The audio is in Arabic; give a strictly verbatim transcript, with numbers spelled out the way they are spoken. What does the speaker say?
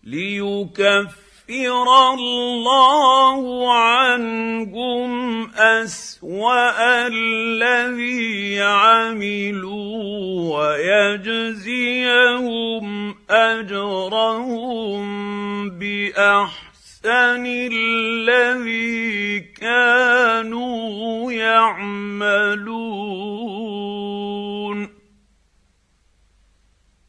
ليكفر الله عنهم أسوأ الذي عملوا ويجزيهم أجرهم بأحسن الذي كانوا يعملون.